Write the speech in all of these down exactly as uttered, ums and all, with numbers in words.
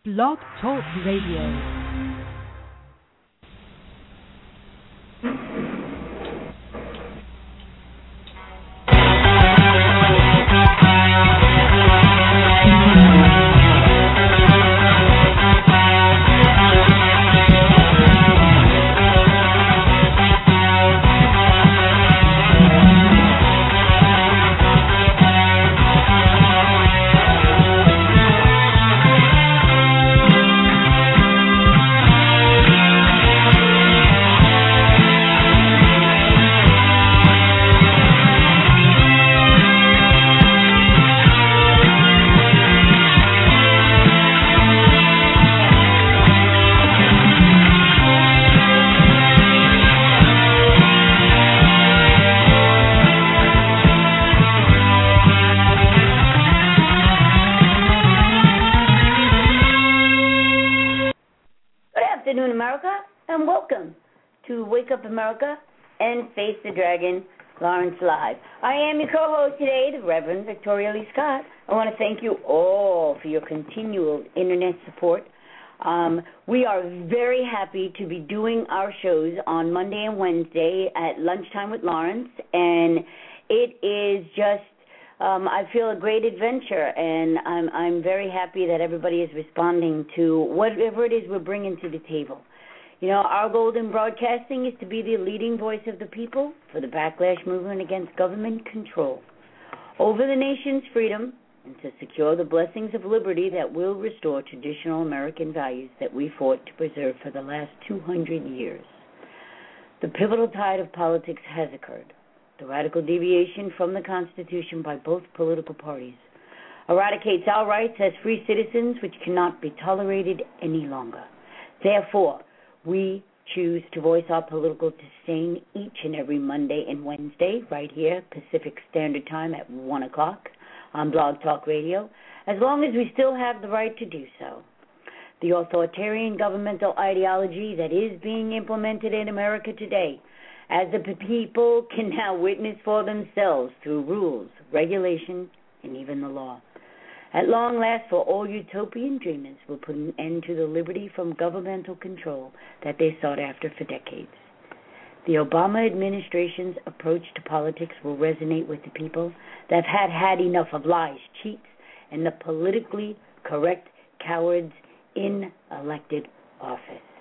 Blog Talk Radio. America and Face the Dragon, Lawrence Live. I am your co-host today, the Reverend Victoria Lee Scott. I want to thank you all for your continual internet support. Um, we are very happy to be doing our shows on Monday and Wednesday at lunchtime with Lawrence, and it is just, um, I feel, a great adventure, and I'm, I'm very happy that everybody is responding to whatever it is we're bringing to the table. You know, our goal in broadcasting is to be the leading voice of the people for the backlash movement against government control over the nation's freedom and to secure the blessings of liberty that will restore traditional American values that we fought to preserve for the last two hundred years. The pivotal tide of politics has occurred. The radical deviation from the Constitution by both political parties eradicates our rights as free citizens, which cannot be tolerated any longer. Therefore, we choose to voice our political disdain each and every Monday and Wednesday right here, Pacific Standard Time at one o'clock on Blog Talk Radio, as long as we still have the right to do so. The authoritarian governmental ideology that is being implemented in America today, as the people can now witness for themselves through rules, regulation, and even the law. At long last, for all utopian dreamers will put an end to the liberty from governmental control that they sought after for decades. The Obama administration's approach to politics will resonate with the people that have had had enough of lies, cheats, and the politically correct cowards in elected office.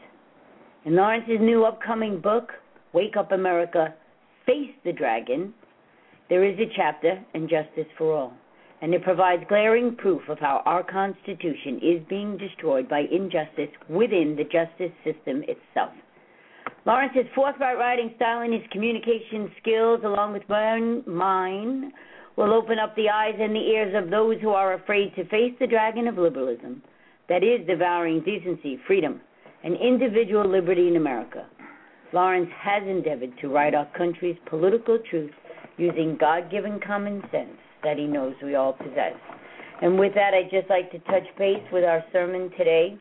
In Lawrence's new upcoming book, Wake Up America, Face the Dragon, there is a chapter, Injustice for All. And it provides glaring proof of how our Constitution is being destroyed by injustice within the justice system itself. Lawrence's forthright writing style and his communication skills, along with mine, will open up the eyes and the ears of those who are afraid to face the dragon of liberalism that is devouring decency, freedom, and individual liberty in America. Lawrence has endeavored to write our country's political truth using God-given common sense that he knows we all possess. And with that, I'd just like to touch base with our sermon today,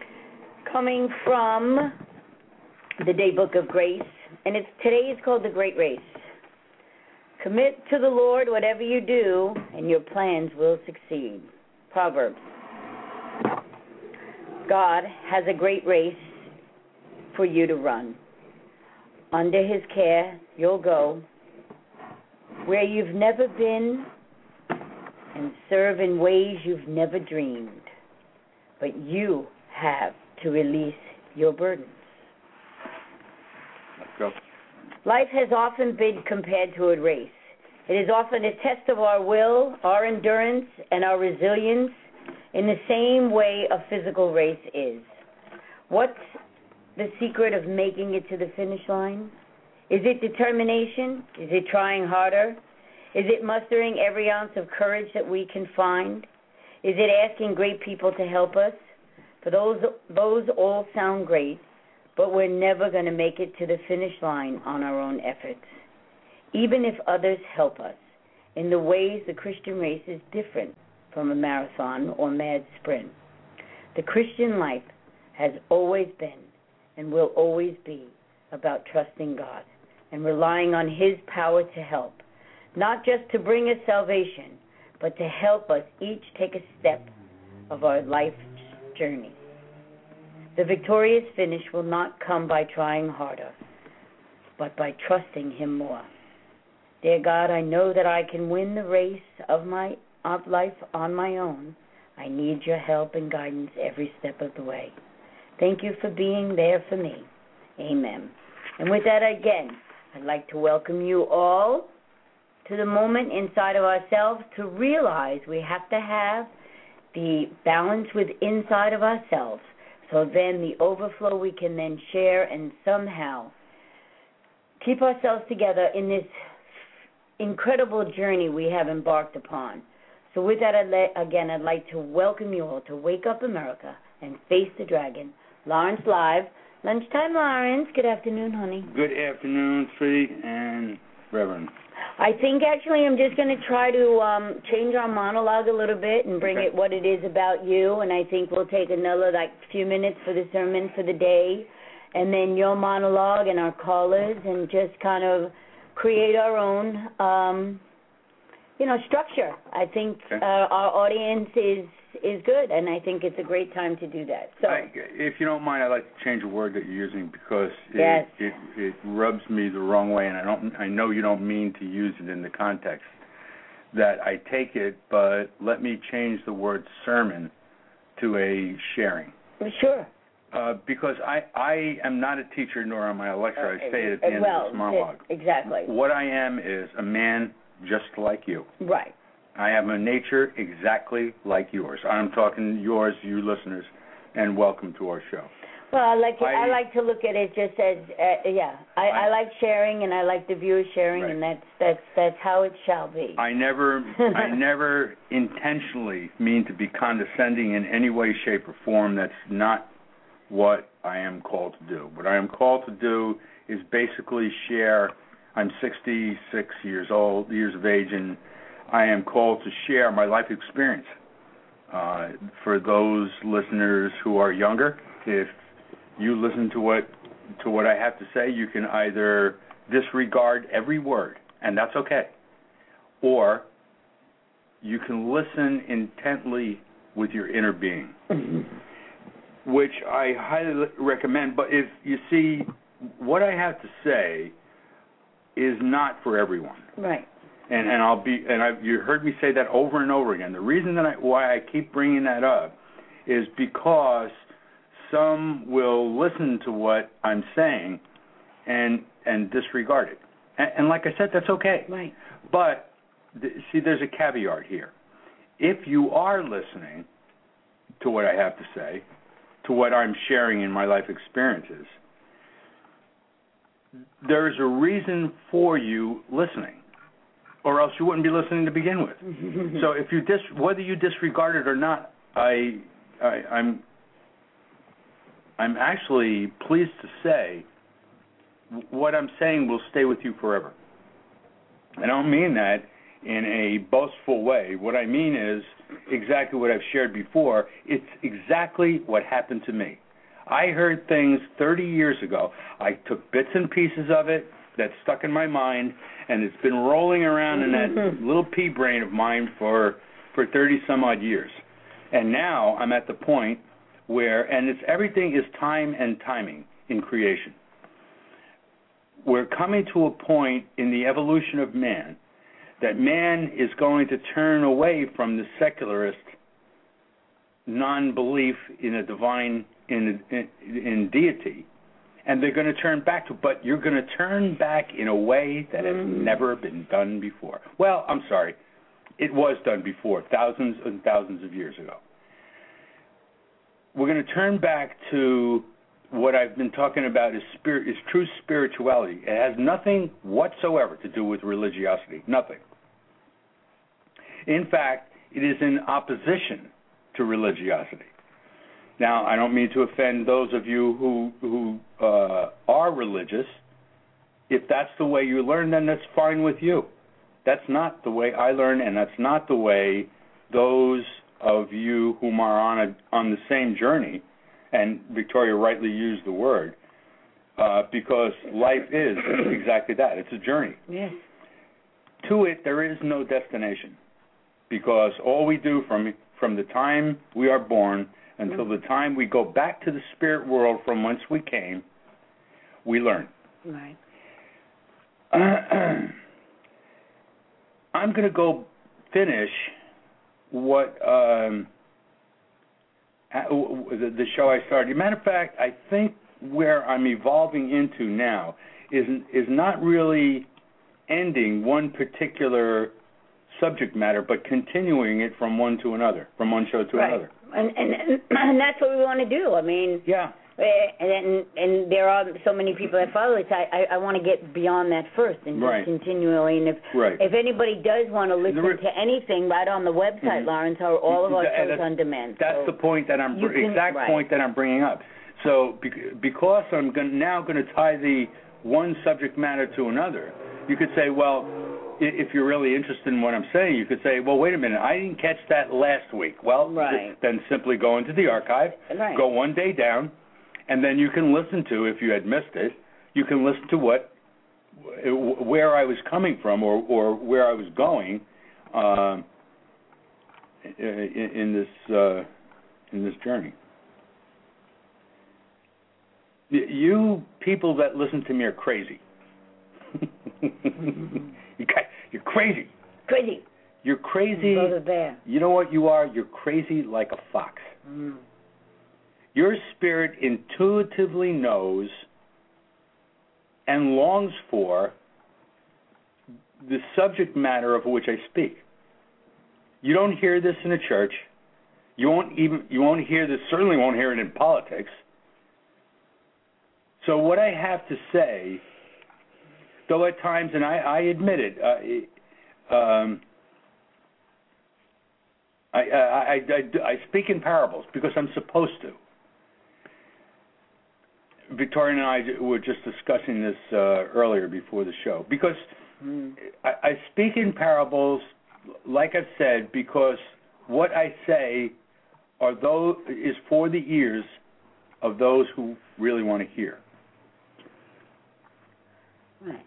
coming from the Day Book of Grace, and it's today is called The Great Race. Commit to the Lord whatever you do, and your plans will succeed. Proverbs. God has a great race for you to run. Under his care, you'll go where you've never been and serve in ways you've never dreamed. But you have to release your burdens. Let's go. Life has often been compared to a race. It is often a test of our will, our endurance, and our resilience in the same way a physical race is. What's the secret of making it to the finish line? Is it determination? Is it trying harder? Is it mustering every ounce of courage that we can find? Is it asking great people to help us? For those, those all sound great, but we're never going to make it to the finish line on our own efforts. Even if others help us, in the ways the Christian race is different from a marathon or mad sprint. The Christian life has always been and will always be about trusting God and relying on his power to help, not just to bring us salvation, but to help us each take a step of our life's journey. The victorious finish will not come by trying harder, but by trusting Him more. Dear God, I know that I can win the race of my of life on my own. I need your help and guidance every step of the way. Thank you for being there for me. Amen. And with that, again, I'd like to welcome you all to the moment inside of ourselves to realize we have to have the balance with inside of ourselves. So then the overflow we can then share and somehow keep ourselves together in this incredible journey we have embarked upon. So with that, I'd le- again, I'd like to welcome you all to Wake Up America and Face the Dragon. Lawrence Live. Lunchtime, Lawrence. Good afternoon, honey. Good afternoon, Sweetie and Reverend. I think actually I'm just going to try to um, change our monologue a little bit and bring Okay. it what it is about you, and I think we'll take another like few minutes for the sermon for the day, and then your monologue and our callers, and just kind of create our own, um, you know, structure. I think Okay. uh, our audience is is good, and I think it's a great time to do that. So, I, if you don't mind, I'd like to change a word that you're using because it, Yes. it it rubs me the wrong way, and I don't. I know you don't mean to use it in the context that I take it, but let me change the word sermon to a sharing. sure. Uh, because I, I am not a teacher nor am I a lecturer. I say it at the end well, of this monologue. Exactly. What I am is a man just like you. Right. I have a nature exactly like yours. I'm talking yours, you listeners, and welcome to our show. Well, I like I, I like to look at it just as uh, yeah. I, I, I like sharing, and I like the viewers sharing, right. and that's that's that's how it shall be. I never I never intentionally mean to be condescending in any way, shape, or form. That's not what I am called to do. What I am called to do is basically share. I'm sixty-six years old, years of age, and I am called to share my life experience. Uh, for those listeners who are younger, if you listen to what to what I have to say, you can either disregard every word, and that's okay, or you can listen intently with your inner being, which I highly recommend. But if you see, what I have to say is not for everyone. Right. And and I'll be and I you heard me say that over and over again. The reason that I why I keep bringing that up is because some will listen to what I'm saying and and disregard it. And, and like I said, that's okay. Right. But th- see, there's a caveat here. If you are listening to what I have to say, to what I'm sharing in my life experiences, there's a reason for you listening, or else you wouldn't be listening to begin with. So if you dis, whether you disregard it or not, I, I, I'm, I'm actually pleased to say what I'm saying will stay with you forever. I don't mean that in a boastful way. What I mean is exactly what I've shared before. It's exactly what happened to me. I heard things thirty years ago. I took bits and pieces of it that stuck in my mind, and it's been rolling around in that little pea brain of mine for for thirty some odd years. And now I'm at the point where, and it's everything is time and timing in creation. We're coming to a point in the evolution of man that man is going to turn away from the secularist non-belief in a divine, in, in, in deity, and they're going to turn back to, but you're going to turn back in a way that has never been done before. Well, I'm sorry, it was done before, thousands and thousands of years ago. We're going to turn back to what I've been talking about is spirit, is true spirituality. It has nothing whatsoever to do with religiosity, nothing. In fact, it is in opposition to religiosity. Now, I don't mean to offend those of you who who uh, are religious. If that's the way you learn, then that's fine with you. That's not the way I learn, and that's not the way those of you whom are on a, on the same journey, and Victoria rightly used the word, uh, because life is exactly that. It's a journey. Yes. To it, there is no destination, because all we do from from the time we are born Until the time we go back to the spirit world from whence we came, we learn. Right. I'm going to go finish what um, the, the show I started. As a matter of fact, I think where I'm evolving into now is is not really ending one particular subject matter, but continuing it from one to another, from one show to right. another. And, and and that's what we want to do. I mean, yeah. And and there are so many people that follow this. I I, I want to get beyond that first and right. just continually. And if right. if anybody does want to listen re- to anything, right on the website, mm-hmm. Lawrence, are all of our that, shows on demand. That's so the point that I'm can, exact right. point that I'm bringing up. So because I'm gonna, now going to tie the one subject matter to another, you could say, well, if you're really interested in what I'm saying, you could say, well, wait a minute, I didn't catch that last week. Well, right. then simply go into the archive, right. go one day down, and then you can listen to, if you had missed it, you can listen to what, where I was coming from or, or where I was going uh, in, in this uh, in this journey. You people that listen to me are crazy. You're crazy. Crazy. You're crazy. Brother Bear. You know what you are? You're crazy like a fox. Mm. Your spirit intuitively knows and longs for the subject matter of which I speak. You don't hear this in a church. You won't even. You won't hear this. Certainly won't hear it in politics. So what I have to say, though at times, and I, I admit it, uh, um, I, I, I, I, I speak in parables because I'm supposed to. Victoria and I were just discussing this uh, earlier before the show. Because mm. I, I speak in parables, like I've said, because what I say are those, is for the ears of those who really want to hear. Right.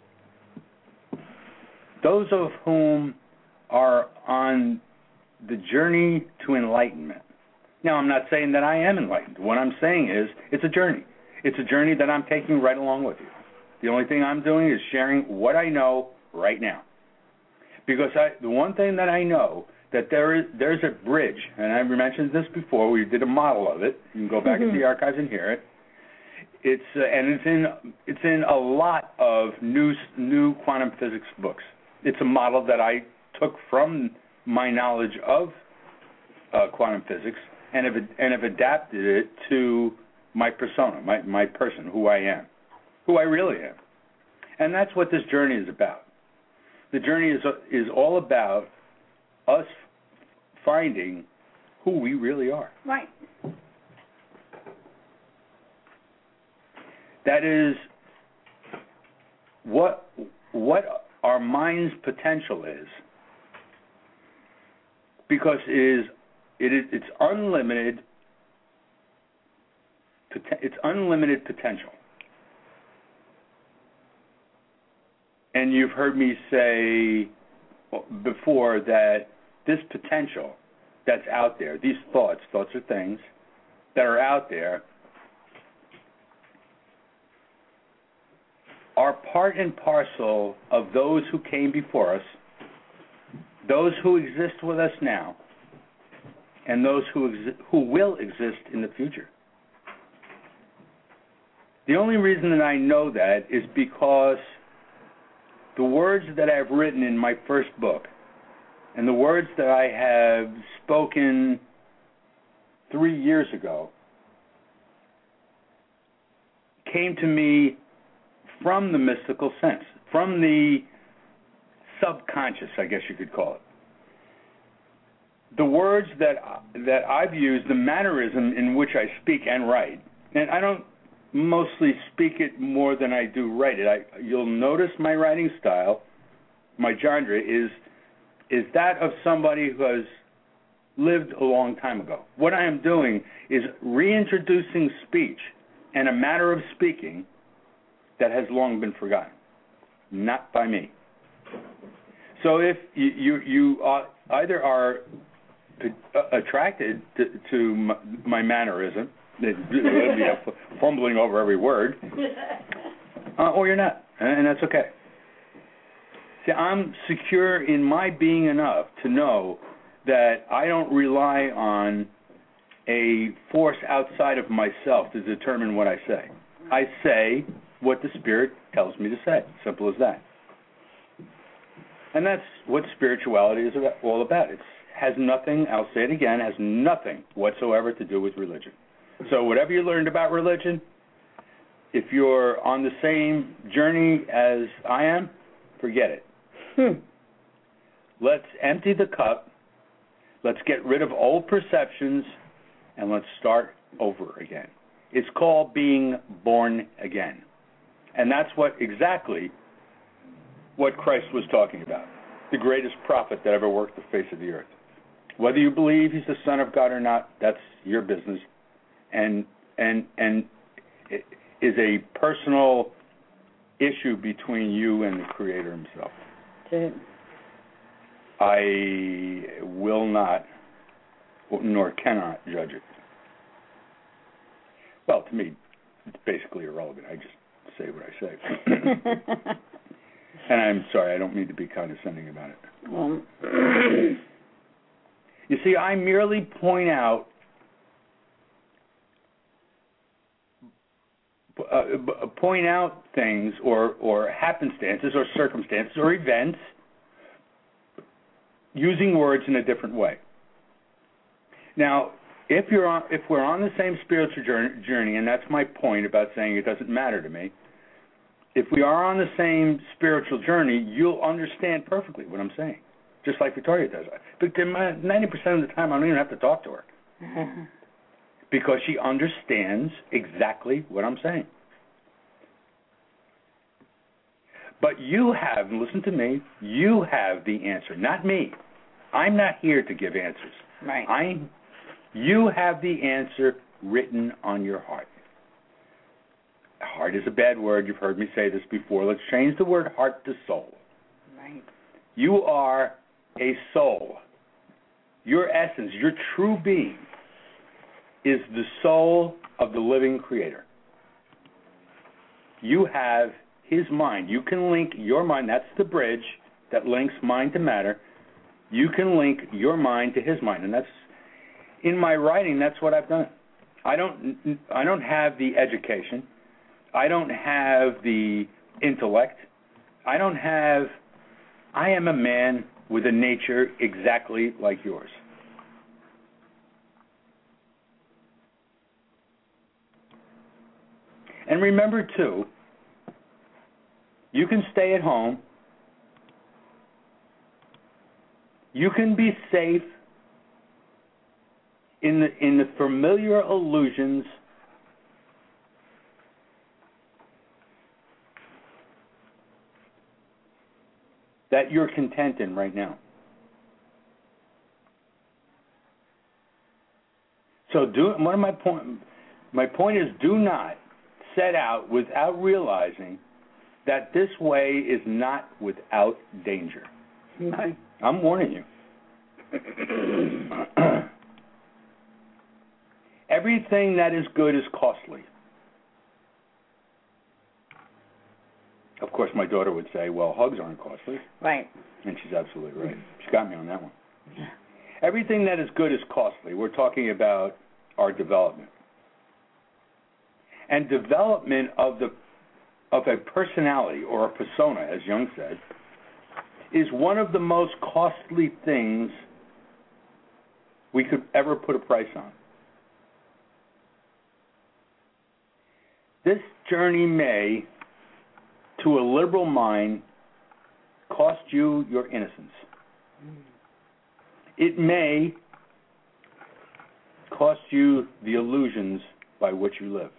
Those of whom are on the journey to enlightenment. Now, I'm not saying that I am enlightened. What I'm saying is it's a journey. It's a journey that I'm taking right along with you. The only thing I'm doing is sharing what I know right now. Because I, the one thing that I know, that there is there's a bridge, and I mentioned this before. We did a model of it. You can go back into the archives and hear it. It's uh, and it's in it's in a lot of new new quantum physics books. It's a model that I took from my knowledge of uh, quantum physics and have and have adapted it to my persona, my my person, who I am, who I really am, and that's what this journey is about. The journey is is all about us finding who we really are. Right. That is what what our mind's potential is, because it is it is it's unlimited. It's unlimited potential. And you've heard me say before that this potential that's out there, these thoughts, thoughts are things that are out there, are part and parcel of those who came before us, those who exist with us now, and those who exi- who will exist in the future. The only reason that I know that is because the words that I've written in my first book and the words that I have spoken three years ago came to me from the mystical sense, from the subconscious, I guess you could call it. The words that that I've used, the mannerism in which I speak and write, and I don't mostly speak it more than I do write it. I, you'll notice my writing style, my genre, is is that of somebody who has lived a long time ago. What I am doing is reintroducing speech and a manner of speaking that has long been forgotten, not by me. So if you you, you uh, either are uh, attracted to, to my, my mannerism, yeah, fumbling over every word, uh, or you're not, and that's okay. See, I'm secure in my being enough to know that I don't rely on a force outside of myself to determine what I say. I say what the Spirit tells me to say. Simple as that. And that's what spirituality is about, all about. It has nothing, I'll say it again, has nothing whatsoever to do with religion. So whatever you learned about religion, if you're on the same journey as I am, forget it. Hmm. Let's empty the cup. Let's get rid of old perceptions, and let's start over again. It's called being born again. And that's what exactly what Christ was talking about, the greatest prophet that ever walked the face of the earth. Whether you believe he's the Son of God or not, that's your business, and and and it is a personal issue between you and the Creator himself. That's it. I will not, nor cannot judge it. Well, to me, it's basically irrelevant. I just say what I say. And I'm sorry, I don't mean to be condescending about it. Well, you see, I merely point out uh, point out things or, or happenstances or circumstances or events using words in a different way. Now, if you're on, if we're on the same spiritual journey, and that's my point about saying it doesn't matter to me, if we are on the same spiritual journey, you'll understand perfectly what I'm saying, just like Victoria does. But ninety percent of the time, I don't even have to talk to her because she understands exactly what I'm saying. But you have, listen to me, you have the answer, not me. I'm not here to give answers. Right. I, you have the answer written on your heart. Heart is a bad word. You've heard me say this before. Let's change the word heart to soul. Right. You are a soul. Your essence, your true being, is the soul of the living Creator. You have his mind. You can link your mind. That's the bridge that links mind to matter. You can link your mind to his mind. And that's, in my writing, that's what I've done. I don't, I don't have the education. I don't have the intellect. I don't have, I am a man with a nature exactly like yours. And remember, too, you can stay at home. You can be safe in the, in the familiar illusions that you're content in right now. So do one of my point my point is do not set out without realizing that this way is not without danger. Right. I'm warning you. Everything that is good is costly. Of course, my daughter would say, well, hugs aren't costly. Right. And she's absolutely right. She got me on that one. Yeah. Everything that is good is costly. We're talking about our development. And development of the of a personality or a persona, as Jung said, is one of the most costly things we could ever put a price on. This journey may, to a liberal mind, cost you your innocence. It may cost you the illusions by which you live.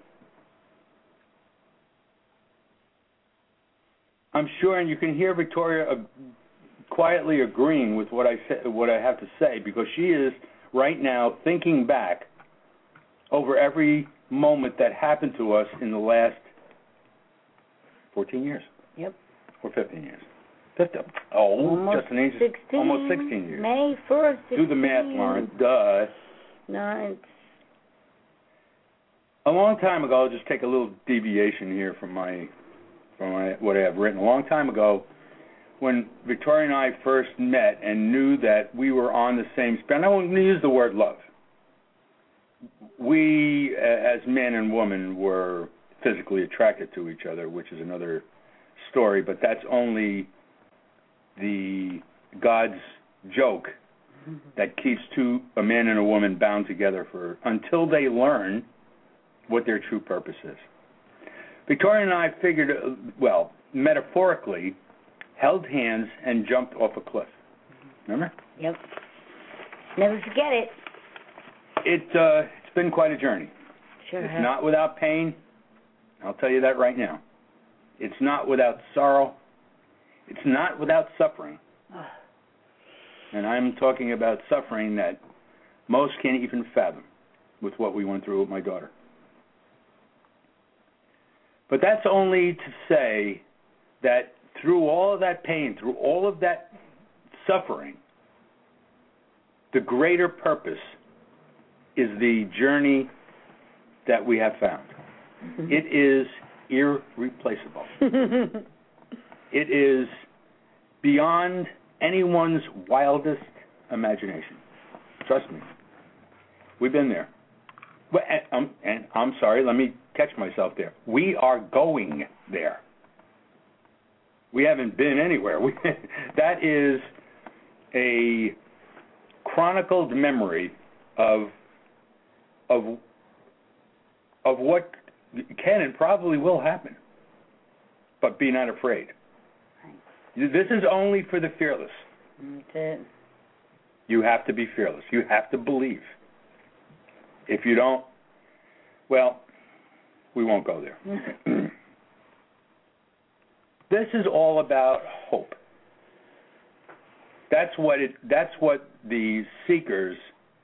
I'm sure, and you can hear Victoria uh, quietly agreeing with what I say, what I have to say, because she is right now thinking back over every moment that happened to us in the last fourteen years. Yep. Or fifteen years. fifty, oh, almost just an age, sixteen. almost sixteen years. May first. Do the math, Lawrence. Duh. No, it's a long time ago. I'll just take a little deviation here from my, from my what I have written. A long time ago, when Victoria and I first met and knew that we were on the same span. I won't use the word love. We, as man and woman, were physically attracted to each other, which is another story, but that's only the God's joke that keeps two, a man and a woman, bound together for until they learn what their true purpose is. Victoria and I figured, well, metaphorically, held hands and jumped off a cliff. Remember? Yep. Never forget it. It, uh, it's been quite a journey. Sure It's has. not without pain. I'll tell you that right now. It's not without sorrow. It's not without suffering. Oh. And I'm talking about suffering that most can't even fathom with what we went through with my daughter. But that's only to say that through all of that pain, through all of that suffering, the greater purpose is the journey that we have found. Mm-hmm. It is irreplaceable. It is beyond anyone's wildest imagination. Trust me. We've been there. Well, and, um, and I'm sorry, let me catch myself there. We are going there. We haven't been anywhere. We, that is a chronicled memory of of of what can and probably will happen. But be not afraid. This is only for the fearless. That's it. You have to be fearless. You have to believe. If you don't, well, we won't go there. This is all about hope. That's what it. That's what the seekers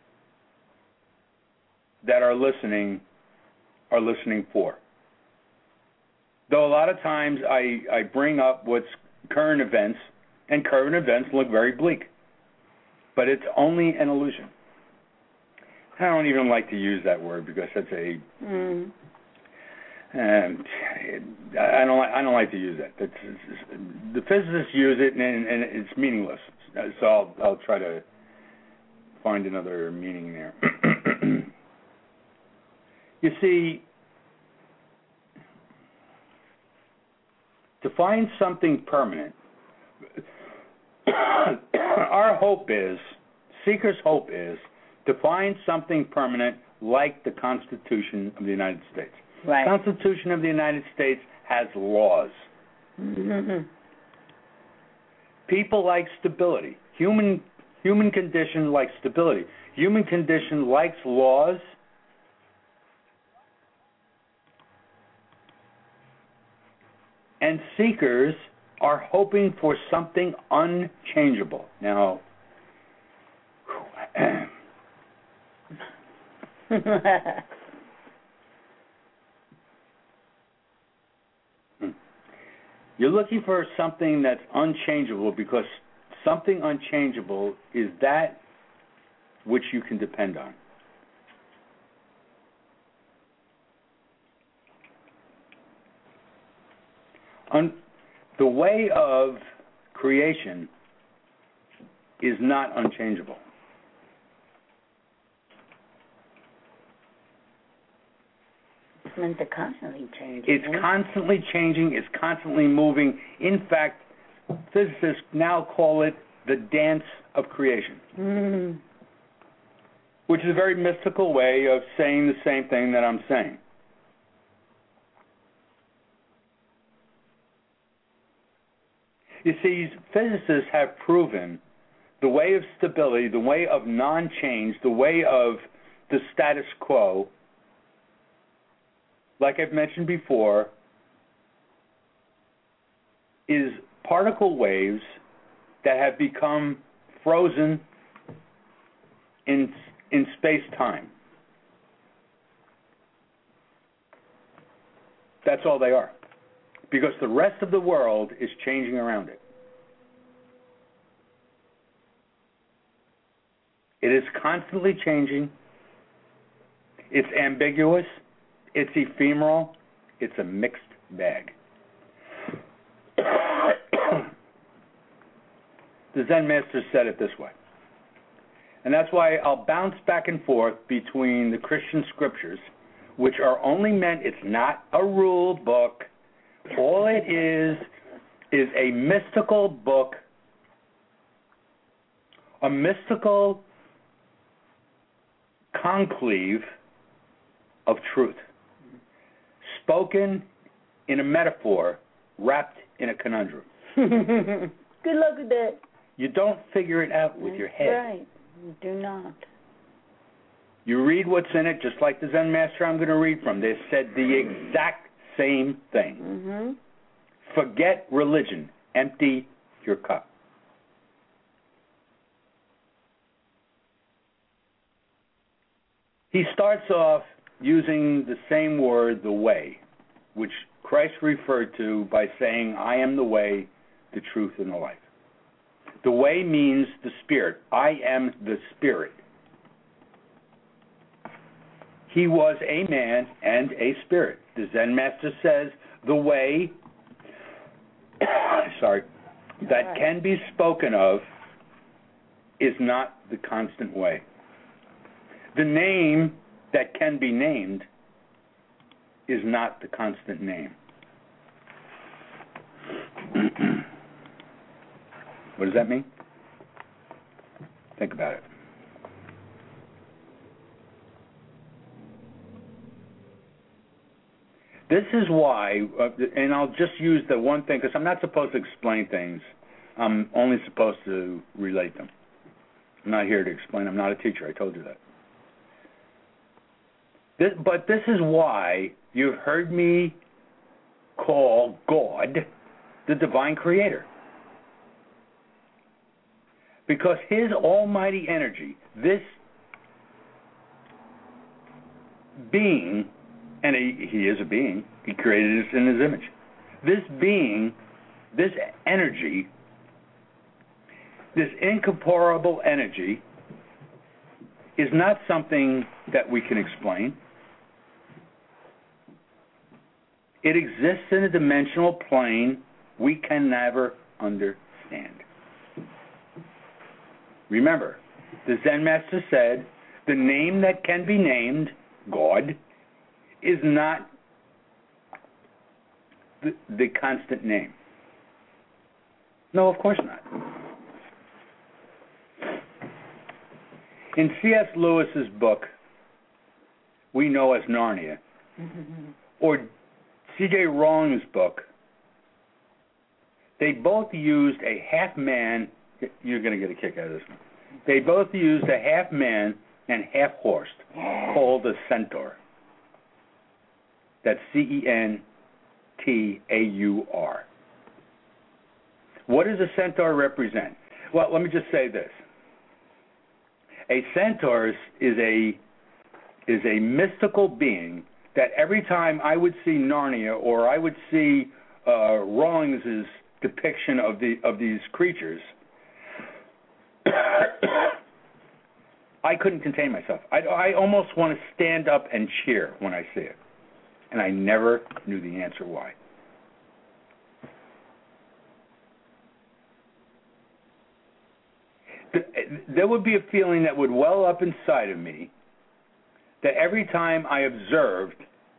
that are listening are listening for. Though a lot of times I, I bring up what's current events, and current events look very bleak. But it's only an illusion. I don't even like to use that word because that's a. Mm. And I don't. I don't like to use that. That's, it's, the physicists use it, and, and it's meaningless. So I'll, I'll try to find another meaning there. You see, to find something permanent, our hope is, seekers' hope is, to find something permanent like the Constitution of the United States. Right. The Constitution of the United States has laws. Mm-hmm. People like stability. Human human condition likes stability. Human condition likes laws. And seekers are hoping for something unchangeable. Now, you're looking for something that's unchangeable because something unchangeable is that which you can depend on. Un- the way of creation is not unchangeable. It's meant to constantly change. It's constantly changing. It's constantly moving. In fact, physicists now call it the dance of creation, mm. which is a very mystical way of saying the same thing that I'm saying. You see, physicists have proven the way of stability, the way of non-change, the way of the status quo, like I've mentioned before, is particle waves that have become frozen in in space-time. That's all they are. Because the rest of the world is changing around it. is constantly changing. It's ambiguous. It's ephemeral. It's a mixed bag. The Zen master said it this way. And that's why I'll bounce back and forth between the Christian scriptures, which are only meant, it's not a rule book. All it is is a mystical book, a mystical conclave of truth, spoken in a metaphor, wrapped in a conundrum. Good luck with that. You don't figure it out with your head. Right. You do not. You read what's in it, just like the Zen master I'm going to read from. They said the exact same thing. Mm-hmm. Forget religion. Empty your cup. He starts off using the same word, the way, which Christ referred to by saying, I am the way, the truth, and the life. The way means the spirit. I am the spirit. He was a man and a spirit. The Zen master says the way, sorry, that can be spoken of is not the constant way. The name that can be named is not the constant name. What does that mean? Think about it. This is why, uh, and I'll just use the one thing, because I'm not supposed to explain things. I'm only supposed to relate them. I'm not here to explain. I'm not a teacher. I told you that. This, but this is why you've heard me call God the divine creator. Because his almighty energy, this being, and he, he is a being, he created us in his image. This being, this energy, this incorporeal energy is not something that we can explain. It exists in a dimensional plane we can never understand. Remember, the Zen master said, the name that can be named, God, is not the, the constant name. No, of course not. In C S Lewis's book, we know as Narnia, or C J Rawlings' book, they both used a half man. You're going to get a kick out of this one. They both used a half man and half horse called a centaur. That's C E N T A U R. What does a centaur represent? Well, let me just say this. A centaur is a is a mystical being that every time I would see Narnia or I would see uh, Rawlings's depiction of the of these creatures, I couldn't contain myself. I, I almost want to stand up and cheer when I see it. And I never knew the answer why. There would be a feeling that would well up inside of me that every time I observed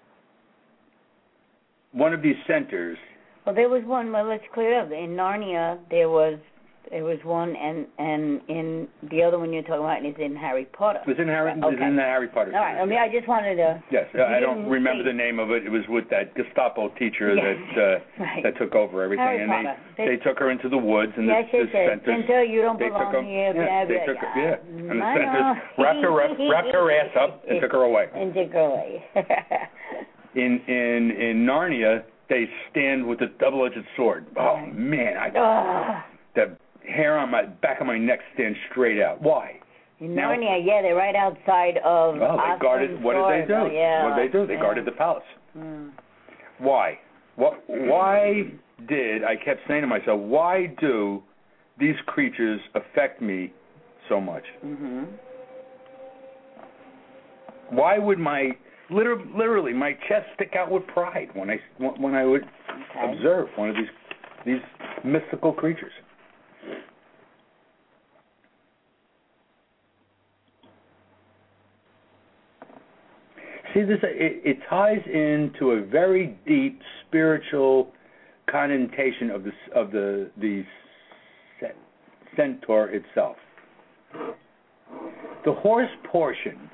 one of these centers. Well, there was one, well, let's clear it up. In Narnia, there was There was one, and and in the other one you're talking about is in Harry Potter. It was in Harry. Okay. It was in the Harry Potter. All right. I mean, I just wanted to. Yes, I don't remember the name of it. It was with that Gestapo teacher yes. that uh, right. that took over everything, Harry and Potter. they, they they took her into the woods and yes, the, the yes, centers. Center, you don't they belong took her, here. Yeah, blah, they blah, took her. blah. Yeah, and the I centers know. wrapped her wrapped her ass up and took her away. And took her away. in in in Narnia, they stand with a double-edged sword. Oh man, I oh. the hair on my back of my neck stands straight out. Why? In now, Narnia, yeah, they're right outside of. Well, they guarded. What did they do? Oh, yeah. What did they do? They yeah. guarded the palace. Mm. Why? What? Why did I kept saying to myself? Why do these creatures affect me so much? Mm-hmm. Why would my liter- literally my chest stick out with pride when I when I would Okay. observe one of these these mystical creatures? See, this it, it ties into a very deep spiritual connotation of the of the the centaur itself. The horse portion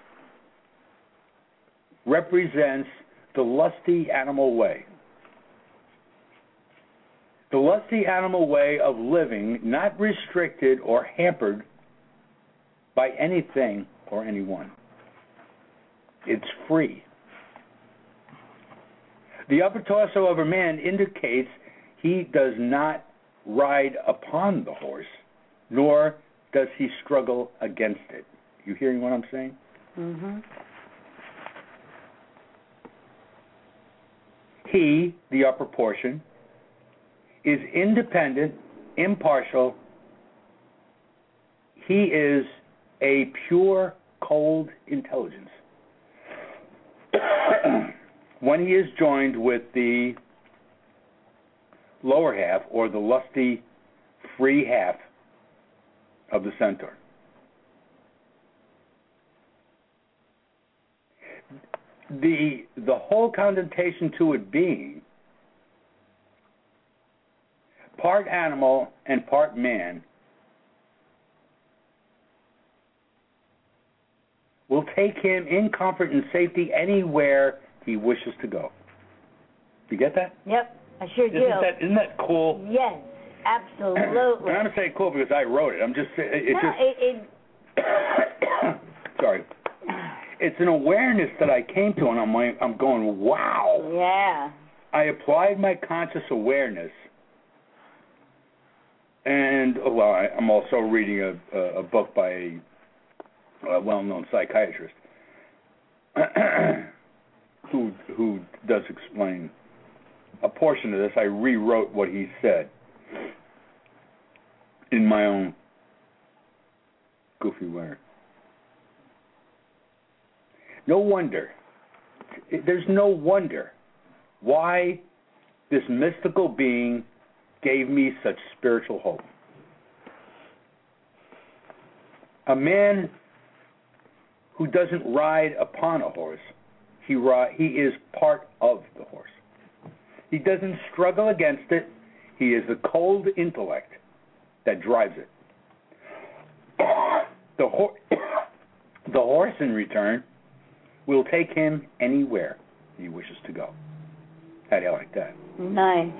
represents the lusty animal way. The lusty animal way of living, not restricted or hampered by anything or anyone. It's free. The upper torso of a man indicates he does not ride upon the horse, nor does he struggle against it. You hearing what I'm saying? Mm-hmm. He, the upper portion, is independent, impartial. He is a pure, cold intelligence. When he is joined with the lower half, or the lusty, free half of the centaur. The, the whole connotation to it being part animal and part man will take him in comfort and safety anywhere he wishes to go. You get that? Yep, I sure do. Isn't that, isn't that cool? Yes, absolutely. And I'm going to say cool because I wrote it. I'm just saying, it, no, just... It, it... Sorry. It's an awareness that I came to, and I'm, like, I'm going, wow. Yeah. I applied my conscious awareness, and, well, I, I'm also reading a, a, a book by a, a well-known psychiatrist who who does explain a portion of this. I rewrote what he said in my own goofy way. No wonder, there's no wonder why this mystical being gave me such spiritual hope. A man who doesn't ride upon a horse, he ri- he is part of the horse. He doesn't struggle against it. He is the cold intellect that drives it. The, ho- the horse, in return, will take him anywhere he wishes to go. How do you like that? Nice.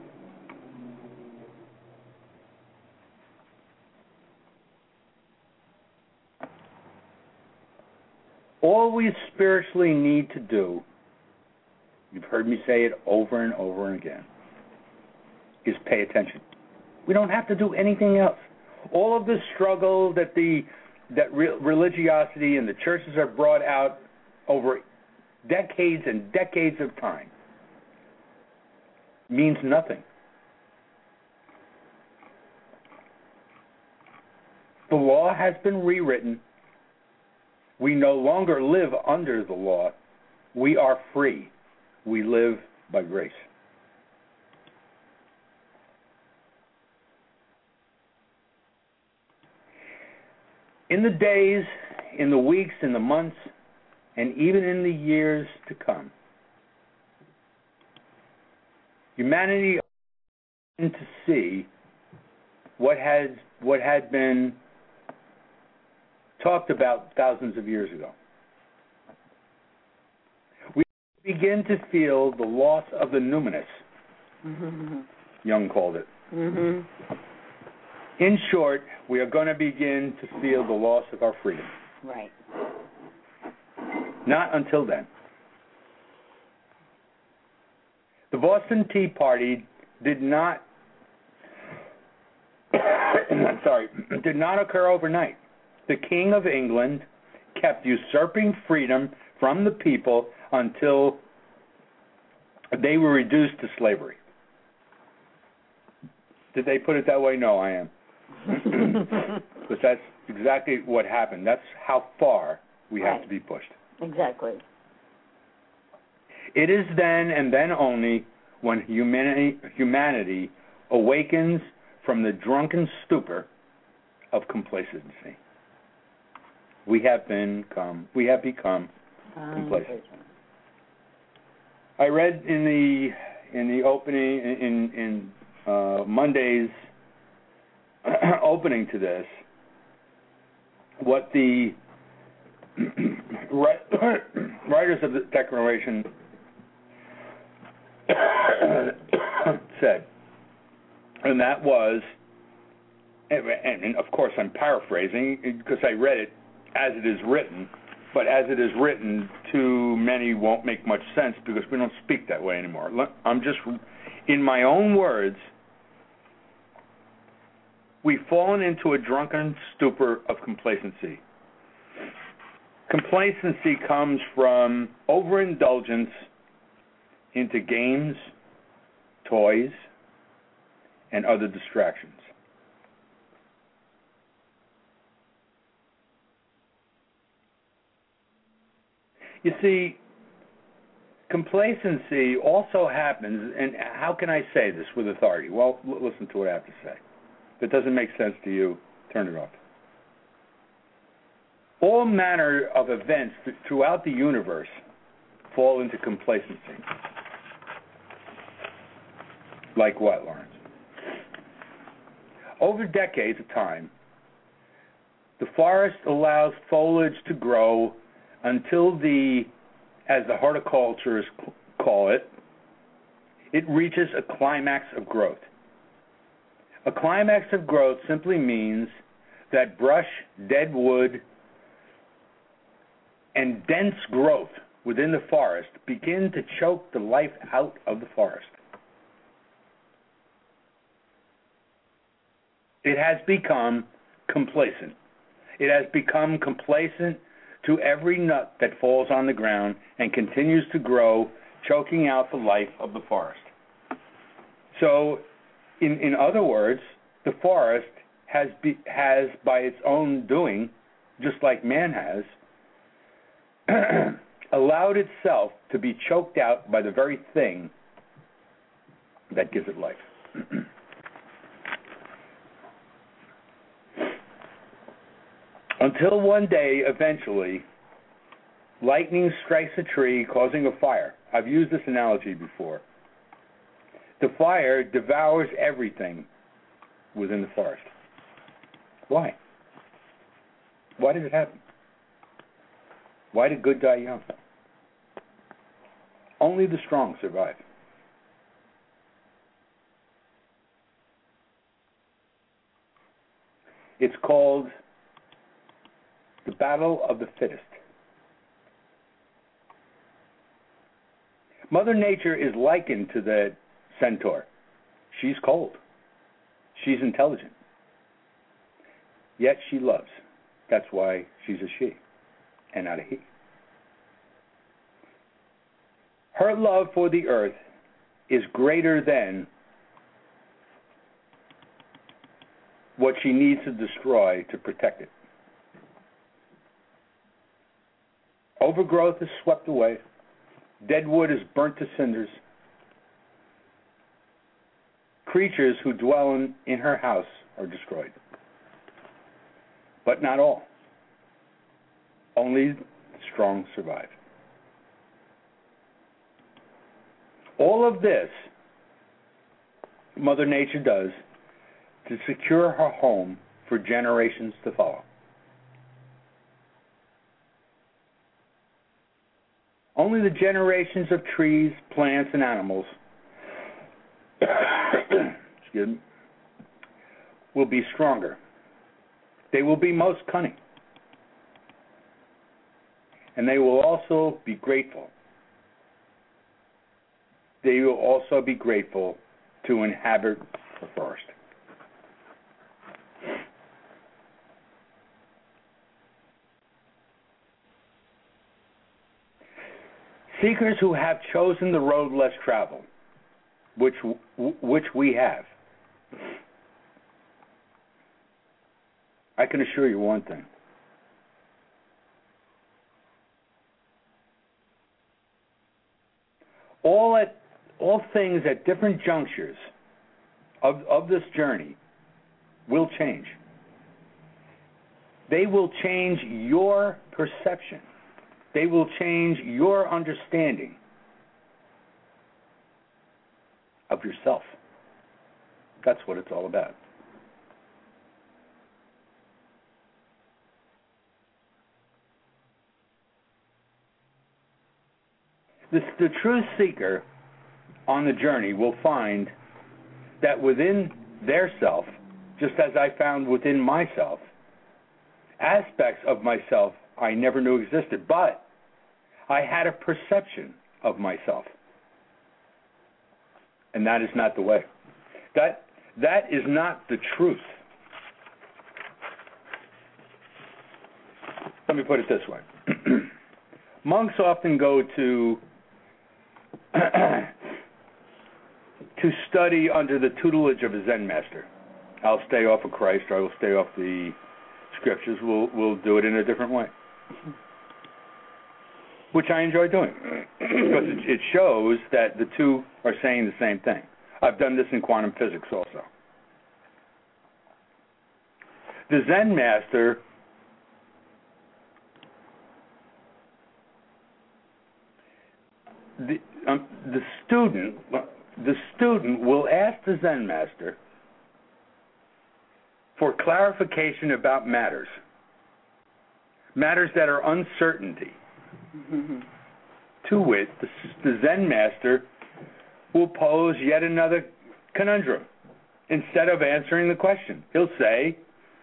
All we spiritually need to do, you've heard me say it over and over again, is pay attention. We don't have to do anything else. All of the struggle that the that re- religiosity and the churches have brought out over decades and decades of time means nothing. The law has been rewritten. We no longer live under the law. We are free. We live by grace. In the days, in the weeks, in the months, and even in the years to come, humanity to see what had what had been talked about thousands of years ago. We begin to feel the loss of the numinous, Mm-hmm. Jung called it. Mm-hmm. In short, we are going to begin to feel the loss of our freedom. Right. Not until then. The Boston Tea Party did not sorry, did not occur overnight. The King of England kept usurping freedom from the people until they were reduced to slavery. Did they put it that way? No, I am. Because that's exactly what happened. That's how far we have Right. to be pushed. Exactly. It is then and then only when humanity, humanity awakens from the drunken stupor of complacency. We have been come, we have become Um, complacent. I read in the in the opening in in uh, Monday's opening to this what the writers of the Declaration said, and that was, and, and of course I'm paraphrasing because I read it as it is written, but as it is written, too many won't make much sense because we don't speak that way anymore. I'm just, in my own words, we've fallen into a drunken stupor of complacency. Complacency comes from overindulgence into games, toys, and other distractions. You see, complacency also happens, and how can I say this with authority? Well, l- listen to what I have to say. If it doesn't make sense to you, turn it off. All manner of events th- throughout the universe fall into complacency. Like what, Lawrence? Over decades of time, the forest allows foliage to grow until the, as the horticulturists call it, it reaches a climax of growth. A climax of growth simply means that brush, dead wood, and dense growth within the forest begin to choke the life out of the forest. It has become complacent. It has become complacent to every nut that falls on the ground and continues to grow, choking out the life of the forest. So, in, in other words, the forest has, be, has, by its own doing, just like man has, allowed itself to be choked out by the very thing that gives it life. Until one day, eventually, lightning strikes a tree, causing a fire. I've used this analogy before. The fire devours everything within the forest. Why? Why did it happen? Why did good die young? Only the strong survive. It's called the battle of the fittest. Mother Nature is likened to the centaur. She's cold. She's intelligent. Yet she loves. That's why she's a she and not a he. Her love for the earth is greater than what she needs to destroy to protect it. Overgrowth is swept away. Dead wood is burnt to cinders. Creatures who dwell in, in her house are destroyed. But not all. Only the strong survive. All of this Mother Nature does to secure her home for generations to follow. Only the generations of trees, plants, and animals excuse me, will be stronger. They will be most cunning. And they will also be grateful. They will also be grateful to inhabit the forest. Seekers who have chosen the road less traveled, which which we have, I can assure you one thing. all at all things at different junctures of, of this journey will change. They will change your perception. They will change your understanding of yourself. That's what it's all about. The, the true seeker on the journey will find that within their self, just as I found within myself, aspects of myself I never knew existed, but I had a perception of myself. And that is not the way. That that is not the truth. Let me put it this way. Monks often go to to study under the tutelage of a Zen master. I'll stay off of Christ, or I will stay off the scriptures. We'll we'll do it in a different way, which I enjoy doing because it, it shows that the two are saying the same thing. I've done this in quantum physics also. The Zen master the um, the student the student will ask the Zen master for clarification about matters, matters that are uncertainty. Mm-hmm. To wit, the, the Zen master will pose yet another conundrum. Instead of answering the question, he'll say,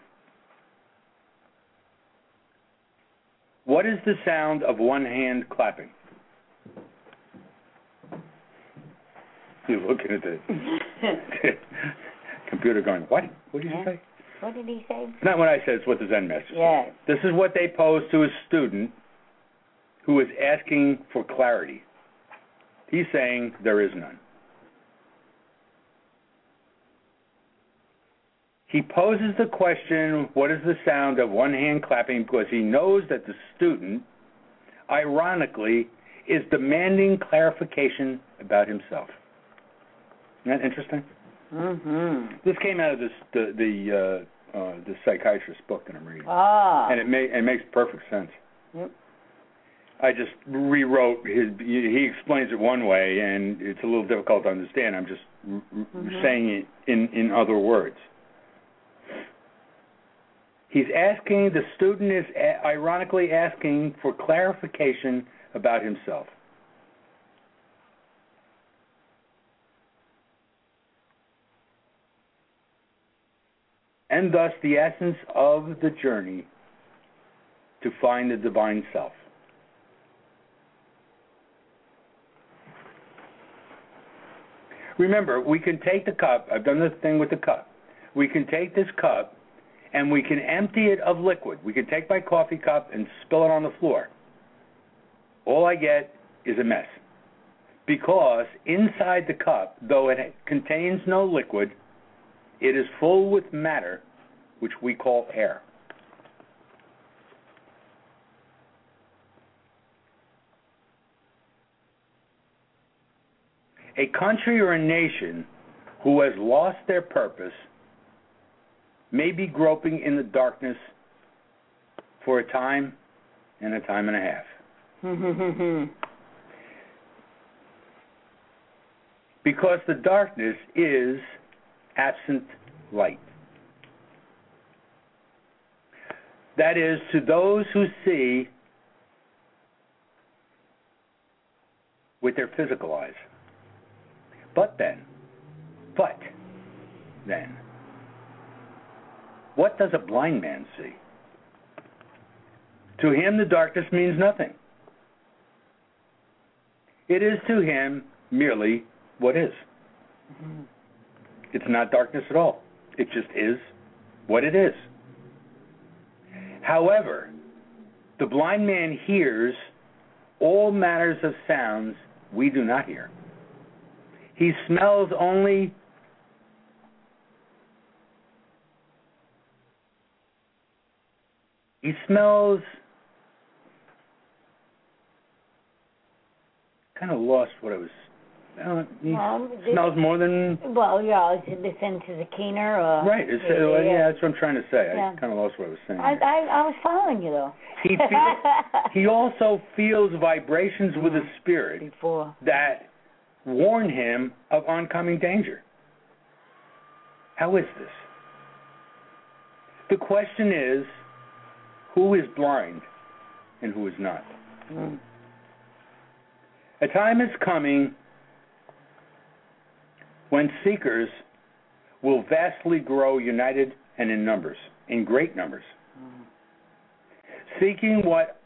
"What is the sound of one hand clapping?" You're looking at the computer going, "What? What did you yeah. say?" What did he say? It's not what I said, it's what the Zen master said. Yes. This is what they pose to a student who is asking for clarity. He's saying there is none. He poses the question, what is the sound of one hand clapping, because he knows that the student, ironically, is demanding clarification about himself. Isn't that interesting? Mm-hmm. This came out of this, the the, uh, uh, the psychiatrist's book that I'm reading, Ah. and it, may, it makes perfect sense. Yep. I just rewrote his. He explains it one way, and it's a little difficult to understand. I'm just mm-hmm. saying it in, in other words. He's asking, the student is a- ironically asking for clarification about himself. And thus the essence of the journey to find the divine self. Remember, we can take the cup. I've done the thing with the cup. We can take this cup and we can empty it of liquid. We can take my coffee cup and spill it on the floor. All I get is a mess. Because inside the cup, though it contains no liquid, it is full with matter, which we call air. A country or a nation who has lost their purpose may be groping in the darkness for a time and a time and a half. Because the darkness is absent light. That is, to those who see with their physical eyes. But then, but then, what does a blind man see? To him, the darkness means nothing. It is to him merely what is. Mm-hmm. It's not darkness at all. It just is what it is. However, the blind man hears all matters of sounds we do not hear. He smells only he smells kind of lost what I was. Uh, he Well, smells more than. Well, yeah, the senses are keener. Or, right. It's, yeah, uh, yeah. yeah, that's what I'm trying to say. Yeah. I kind of lost what I was saying. I, I, I was following you though. He feels, he also feels vibrations with his spirit before that warn him of oncoming danger. How is this? The question is, who is blind and who is not? Mm. A time is coming when seekers will vastly grow united and in numbers, in great numbers, mm. seeking what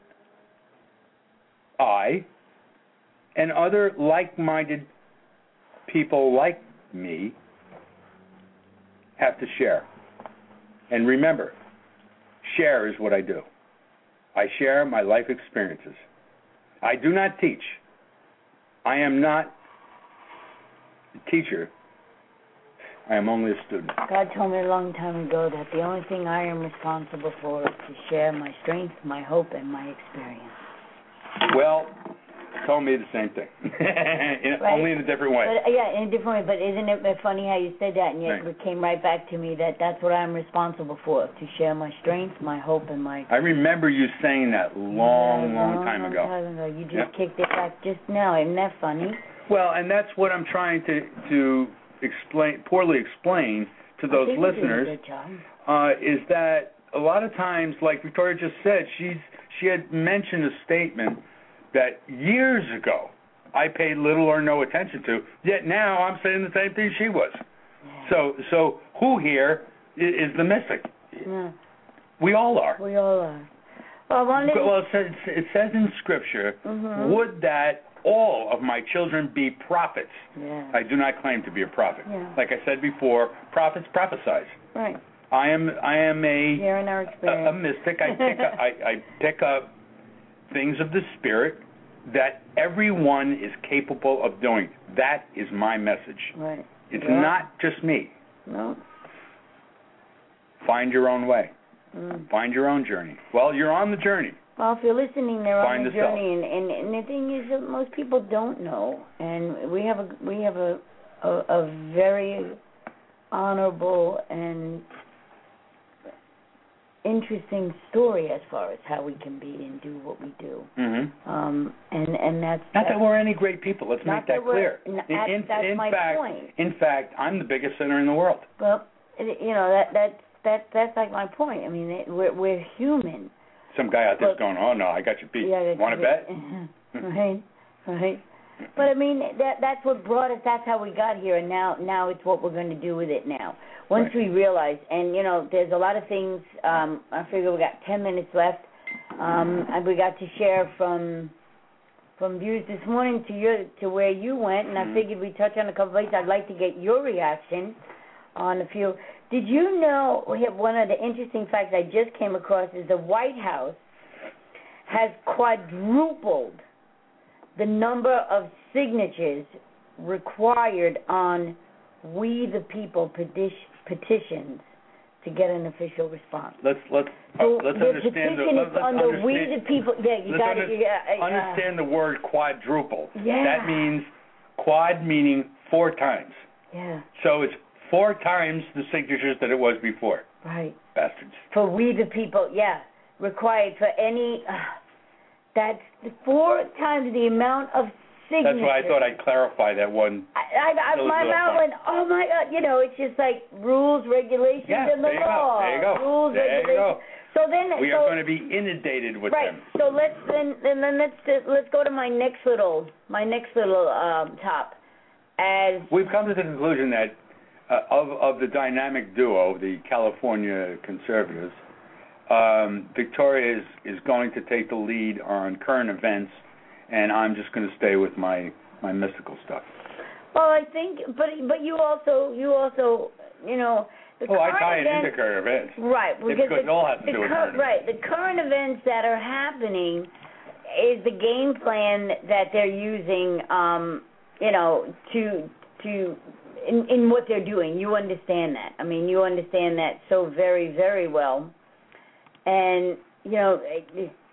I and other like-minded people like me have to share. And remember, share is what I do. I share my life experiences. I do not teach. I am not a teacher. I am only a student. God told me a long time ago that the only thing I am responsible for is to share my strength, my hope, and my experience. Well, told me the same thing, in, right? only in a different way. But, yeah, in a different way. But isn't it funny how you said that, and yet right. it came right back to me that that's what I'm responsible for, to share my strength, my hope, and my experience. I remember you saying that long, yeah, long, long time long ago. Time ago. You just yep. kicked it back just now. Isn't that funny? Well, and that's what I'm trying to to explain, poorly explain to those I think listeners, you're doing a good job. Uh, is that a lot of times, like Victoria just said, she's she had mentioned a statement that years ago I paid little or no attention to, yet now I'm saying the same thing she was. Yeah. So, so who here is the mystic? Yeah. We all are. We all are. Well, one well it, says, it says in Scripture, mm-hmm. would that all of my children be prophets. Yeah. I do not claim to be a prophet. Yeah. Like I said before, prophets prophesize. Right. I am I am a Sharing our experience. a, a mystic. I pick up, I, I pick up things of the Spirit that everyone is capable of doing. That is my message. Right. It's yeah. not just me. No. Find your own way. Mm. Find your own journey. Well, you're on the journey. Well, if you're listening, they're Find on the journey, and, and, and the thing is that most people don't know, and we have a we have a a, a very honorable and interesting story as far as how we can be and do what we do. Mm-hmm. Um, and and that's not that's, that we're any great people. Let's make that, that clear. N- in, in, that's in my fact, point. In fact, I'm the biggest sinner in the world. Well, you know that that that that's like my point. I mean, it, we're we're human. Some guy out there's going, oh no, I got you beat. Yeah, want to bet? right, right. But I mean, that that's what brought us. That's how we got here, and now now it's what we're going to do with it now. Once right. we realize, and you know, there's a lot of things. Um, I figure we got ten minutes left, um, and we got to share from from views this morning to your to where you went, and mm-hmm. I figured we touch on a couple of things. I'd like to get your reaction on a few. Did you know, we have one of the interesting facts I just came across is the White House has quadrupled the number of signatures required on We the People peti- petitions to get an official response. Let's let's uh, so let's the understand petition the is let's on the We the People. Yeah, you got under, it. Yeah, uh, understand the word quadruple. Yeah. That means quad meaning four times. Yeah. So it's four times the signatures that it was before. Right. Bastards. For We the People, yeah, required for any. Uh, that's four times the amount of signatures. That's why I thought I'd clarify that one. I, I, I, my mouth went, oh my God, you know, it's just like rules, regulations, yeah, and the there you law. Go. There you go. Rules, there regulations. You go. So then, we so, are going to be inundated with right. them. So let's then, then, then let's let's go to my next little my next little um, top. As we've come to the conclusion that uh, of of the dynamic duo, the California conservatives, um, Victoria is is going to take the lead on current events, and I'm just going to stay with my, my mystical stuff. Well, I think, but but you also you also you know. The oh, I tie events, it into current events. Right, because, because the, it all has to do with cur- current right. events. The current events that are happening is the game plan that they're using. Um, you know, to to in, in what they're doing. You understand that. I mean, you understand that so very, very well. And you know,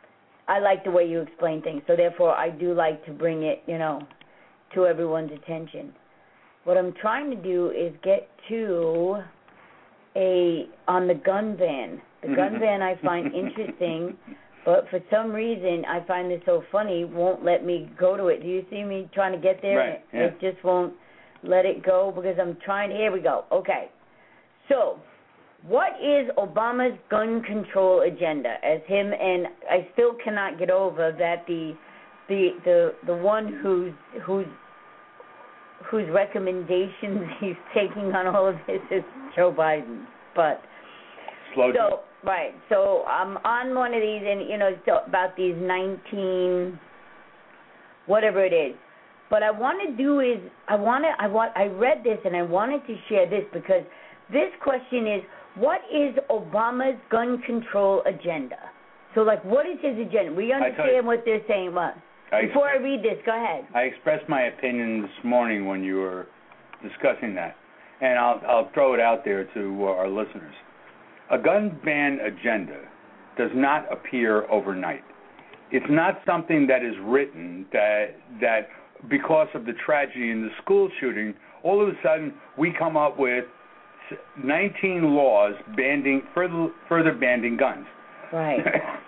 I like the way you explain things. So therefore, I do like to bring it, you know, to everyone's attention. What I'm trying to do is get to a on the gun ban. The gun ban I find interesting, but for some reason I find this so funny. Won't let me go to it. Do you see me trying to get there? Right. Yeah. It just won't let it go because I'm trying to. Here we go. Okay. So, what is Obama's gun control agenda? As him and I still cannot get over that the the the the one who's who's whose recommendations he's taking on all of this is Joe Biden. But Slow so down. right, so I'm on one of these, and you know, it's about these nineteen, whatever it is. But I want to do is I want to I want I read this and I wanted to share this because this question is, what is Obama's gun control agenda? So like, what is his agenda? We understand what they're saying. What? I Before I read this, go ahead. I expressed my opinion this morning when you were discussing that, and I'll I'll throw it out there to uh, our listeners. A gun ban agenda does not appear overnight. It's not something that is written that that because of the tragedy in the school shooting, all of a sudden we come up with nineteen laws banning further further banning guns. Right.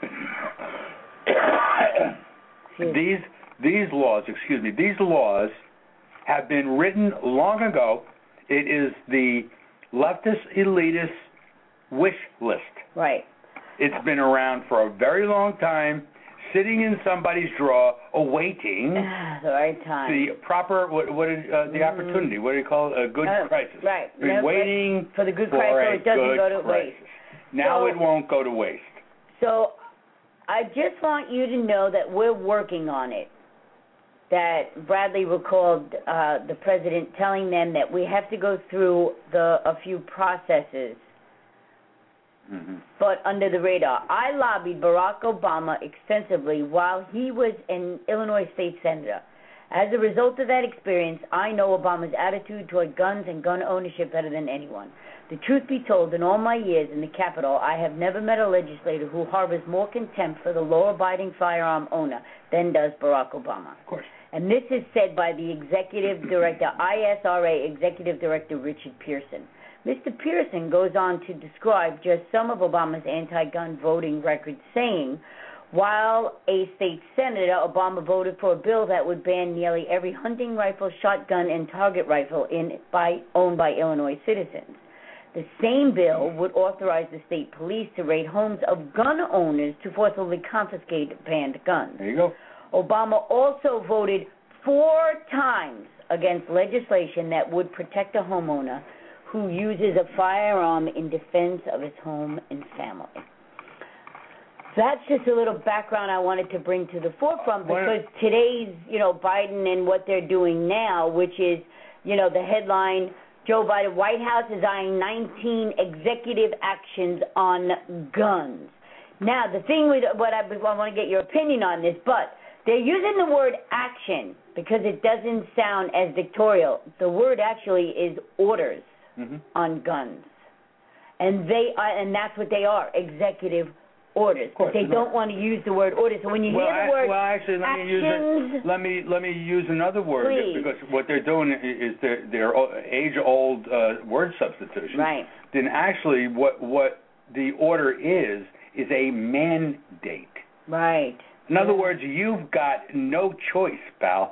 These these laws, excuse me, these laws have been written long ago. It is the leftist elitist wish list. Right. It's been around for a very long time, sitting in somebody's drawer, awaiting the right time, the proper what what is, uh, the mm. opportunity. What do you call it? A good uh, crisis. Right. Been no, waiting for the good for crisis, a so it doesn't good go to crisis. waste. Now so, it won't go to waste. So I just want you to know that we're working on it. That Bradley recalled uh, the president telling them that we have to go through the a few processes, mm-hmm. but under the radar. I lobbied Barack Obama extensively while he was an Illinois state senator. As a result of that experience, I know Obama's attitude toward guns and gun ownership better than anyone. The truth be told, in all my years in the Capitol, I have never met a legislator who harbors more contempt for the law-abiding firearm owner than does Barack Obama. Of course. And this is said by the executive director, I S R A executive director Richard Pearson. Mister Pearson goes on to describe just some of Obama's anti-gun voting records, saying, while a state senator, Obama voted for a bill that would ban nearly every hunting rifle, shotgun, and target rifle in by owned by Illinois citizens. The same bill would authorize the state police to raid homes of gun owners to forcibly confiscate banned guns. There you go. Obama also voted four times against legislation that would protect a homeowner who uses a firearm in defense of his home and family. That's just a little background I wanted to bring to the forefront because today's, you know, Biden and what they're doing now, which is, you know, the headline, Joe Biden, White House is eyeing nineteen executive actions on guns. Now, the thing with what I, I want to get your opinion on this, but they're using the word action because it doesn't sound as dictatorial. The word actually is orders mm-hmm. on guns. And they are, and that's what they are, executive orders. But they don't want to use the word orders. So when you well, hear the word well, actually, let actions, me use a, let me let me use another word please. because what they're doing is they're, they're age-old uh, word substitution. Right. Then actually, what what the order is is a mandate. Right. In other yeah. words, you've got no choice, pal.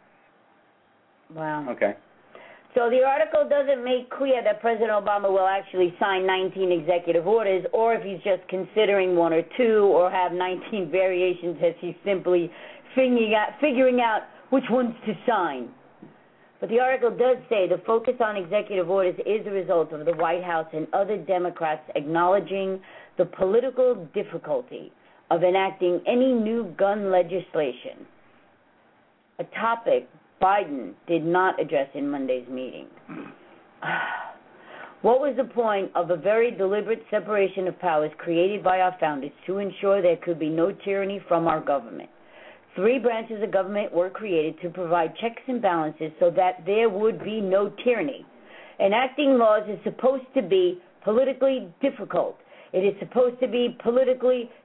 Wow. Okay. So the article doesn't make clear that President Obama will actually sign nineteen executive orders or if he's just considering one or two or have nineteen variations as he's simply figuring out, figuring out which ones to sign. But the article does say the focus on executive orders is a result of the White House and other Democrats acknowledging the political difficulty of enacting any new gun legislation, a topic Biden did not address in Monday's meeting. What was the point of a very deliberate separation of powers created by our founders to ensure there could be no tyranny from our government? Three branches of government were created to provide checks and balances so that there would be no tyranny. Enacting laws is supposed to be politically difficult. It is supposed to be politically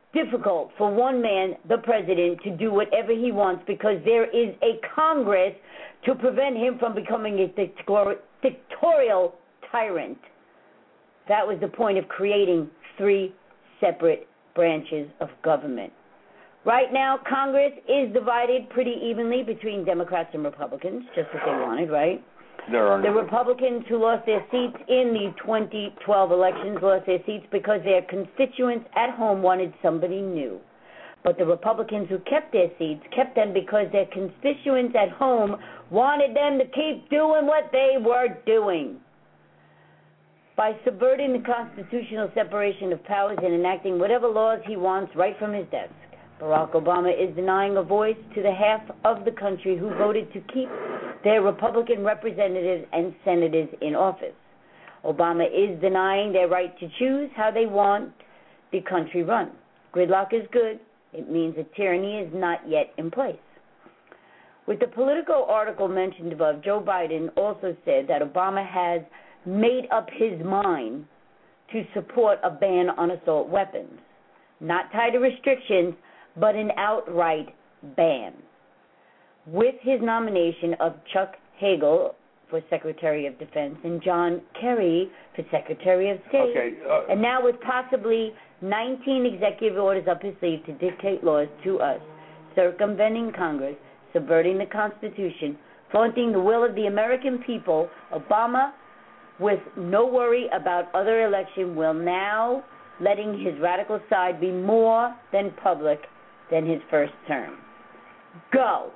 difficult for one man, the president, to do whatever he wants because there is a Congress to prevent him from becoming a dictatorial tyrant. That was the point of creating three separate branches of government. Right now, Congress is divided pretty evenly between Democrats and Republicans, just as they wanted, right? There are the Republicans who lost their seats in the twenty twelve elections lost their seats because their constituents at home wanted somebody new. But the Republicans who kept their seats kept them because their constituents at home wanted them to keep doing what they were doing. By subverting the constitutional separation of powers and enacting whatever laws he wants right from his desk, Barack Obama is denying a voice to the half of the country who voted to keep their Republican representatives and senators in office. Obama is denying their right to choose how they want the country run. Gridlock is good. It means that tyranny is not yet in place. With the Politico article mentioned above, Joe Biden also said that Obama has made up his mind to support a ban on assault weapons, not tied to restrictions, but an outright ban. With his nomination of Chuck Hagel for Secretary of Defense and John Kerry for Secretary of State, okay, uh, and now with possibly nineteen executive orders up his sleeve to dictate laws to us, circumventing Congress, subverting the Constitution, flaunting the will of the American people, Obama, with no worry about other election, will now letting his radical side be more than public than his first term. Go.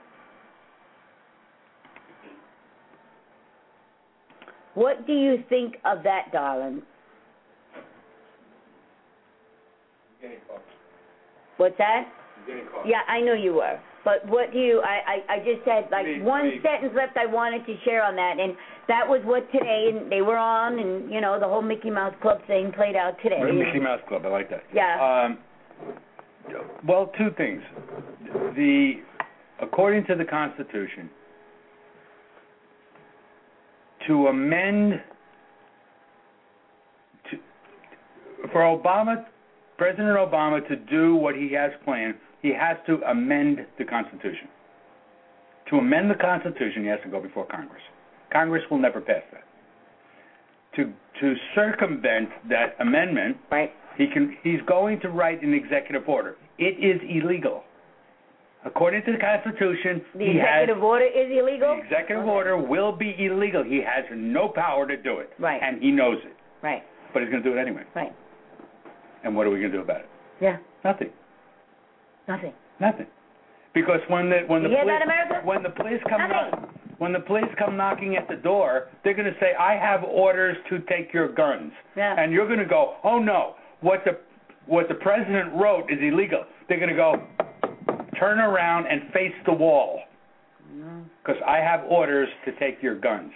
What do you think of that, darling? What's that? Yeah, I know you were. But what do you, I, I, I just had like me, one me. sentence left I wanted to share on that, and that was what today, and they were on, and, you know, the whole Mickey Mouse Club thing played out today. The Mickey Mouse Club, I like that. Yeah. Um, well, two things. The, according to the Constitution, to amend, to, for Obama, President Obama to do what he has planned, he has to amend the Constitution. To amend the Constitution, he has to go before Congress. Congress will never pass that. To to circumvent that amendment, right. he can he's going to write an executive order. It is illegal. According to the Constitution, the he executive has, order is illegal? The executive okay. order will be illegal. He has no power to do it. Right. And he knows it. Right. But he's going to do it anyway. Right. And what are we going to do about it? Yeah. Nothing. Nothing. Nothing. Because when the when you the hear police that, America? when the police come Nothing. knock, when the police come knocking at the door, they're going to say, "I have orders to take your guns," yeah. and you're going to go, "Oh no, what the what the president wrote is illegal." They're going to go, turn around and face the wall, because I have orders to take your guns.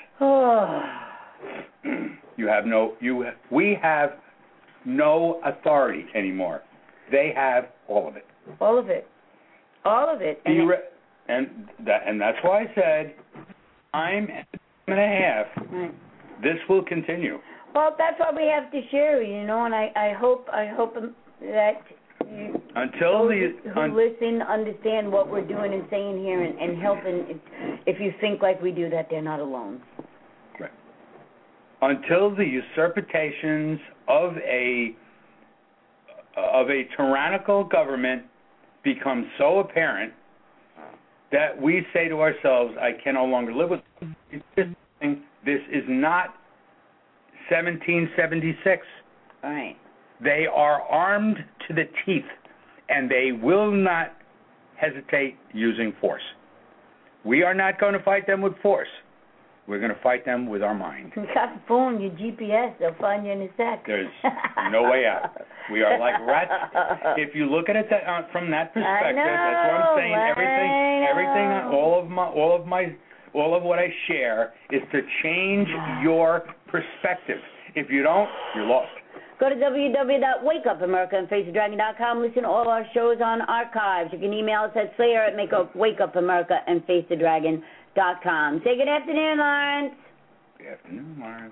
You have no you we have no authority anymore. They have all of it. All of it. All of it. And, re- and that and that's why I said time and a half. Right. This will continue. Well, that's what we have to share, you know, and I, I hope I hope that you, until those the who un- listen understand what we're doing and saying here and, and helping. If, if you think like we do, that they're not alone. Right. Until the usurpations of a of a tyrannical government become so apparent that we say to ourselves, I can no longer live with this. This is not seventeen seventy-six. All right. They are armed to the teeth, and they will not hesitate using force. We are not going to fight them with force. We're going to fight them with our mind. You got the phone, your G P S, they'll find you in a sec. There's no way out. We are like rats. If you look at it that, uh, from that perspective, know, that's what I'm saying. Everything, everything, all of my, all of my, all of what I share is to change your perspective. If you don't, you're lost. Go to w w w dot wake up america and face the dragon dot com. Listen to all our shows on archives. You can email us at Slayer at make up wake up america and face the dragon dot com. Say good afternoon, Lawrence. Good afternoon, Lawrence.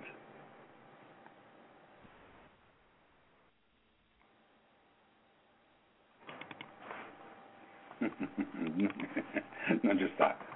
No, just stop.